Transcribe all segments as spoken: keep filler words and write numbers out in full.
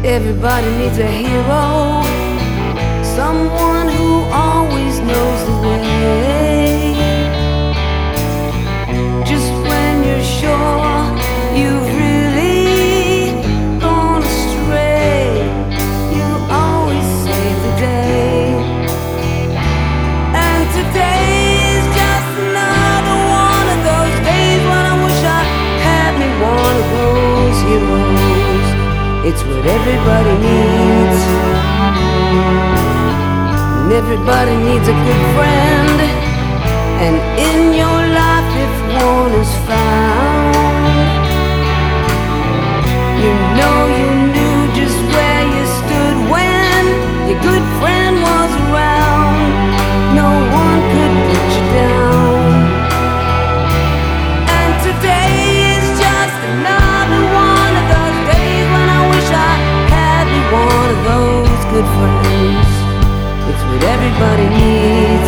Everybody needs a hero, someone who always knows the way. Just when you're sure you've really gone astray, you always save the day. And today is just another one of those days when I wish I had me one of those heroes. It's what everybody needs, and everybody needs a good friend. And in your life, if one is found, you know you knew just where you stood when your good friend was around. No one could put you down. And today is just another one of those days when I wish I had me one of those good friends. It's what everybody needs,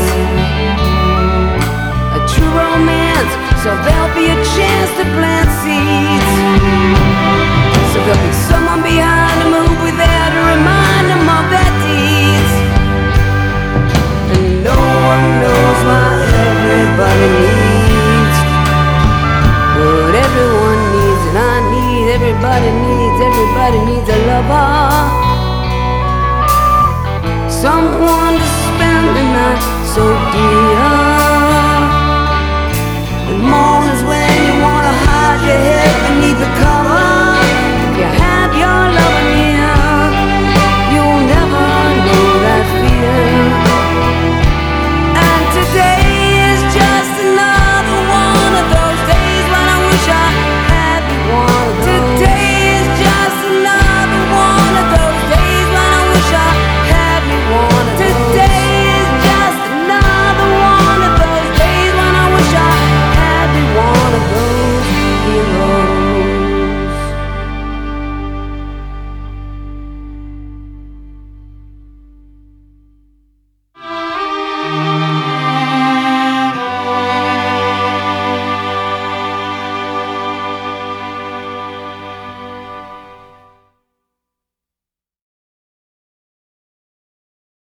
a true romance, so there'll be a chance to plant seeds. So there'll be someone behind them who'll be there to remind them of their deeds. And no one knows why everybody needs what everyone needs, and I need, everybody needs, everybody needs a lover, someone to spend the night so dear. The mornings when you wanna hide your head beneath the covers.